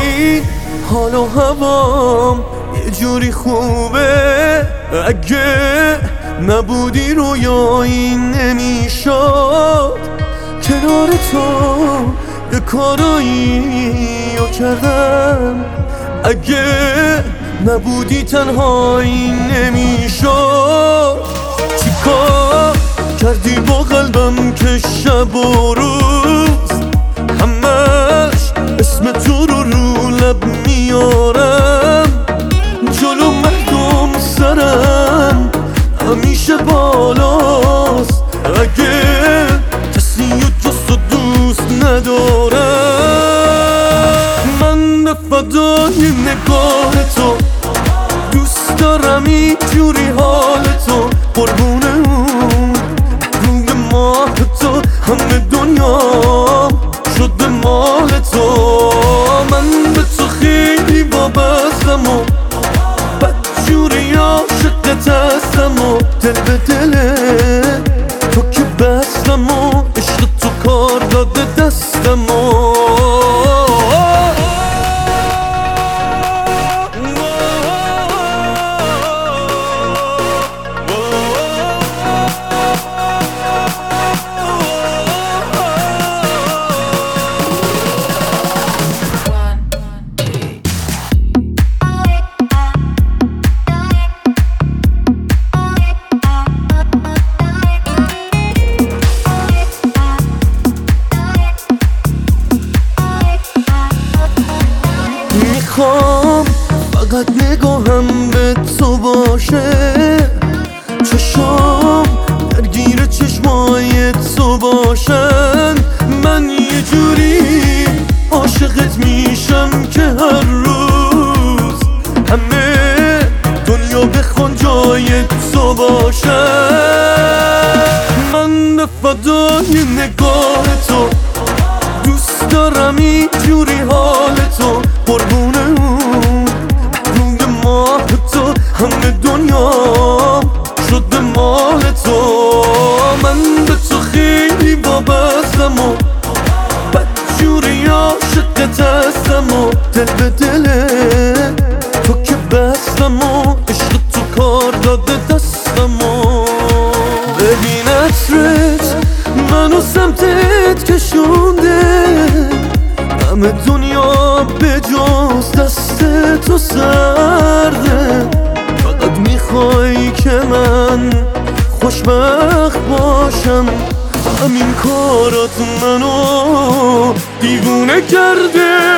این حال و هوام یه جوری خوبه، اگه نبودی رویایی نمیشد. کنار تو یه کارایی رو کردم، اگه نبودی تنهایی نمیشد. چیکار کردی با قلبم که شب و روز همش اسم تو رو لب میارم؟ جلو مردم سرم همیشه بالاست، اگه کسی و جز تو دوست ندارم. من به فدای نگاه تو دوست دارم اینجوری حال تو، قربونه اون روی ماه تو همه دنیا شده مال تو. من به تو خیلی وابستم و بدجوری عاشقت هستم و دل به دل تو که بستم و عشق تو کار داده دستم و میخوام فقط نگاهم به تو باشه، چشام درگیر چشمای تو باشن. من یه جوری عاشقت میشم که هر روز همه دنیا بخوان جای تو باشن. من به فدای نگاه تو دوست دارم اینجوری حال تو، قربونه اون روی ماه تو همه دنیا شده مال تو. من به تو خیلی وابستم و بدجوری عاشقت هستم و دل به دل تو که بستم و عشق تو کار داده دستم و ببین عطرت منو سمتت کشونده، همه دنیا به جز دست تو سرده. فقط میخوای که من خوشبخت باشم، همین کارات منو دیوونه کرده.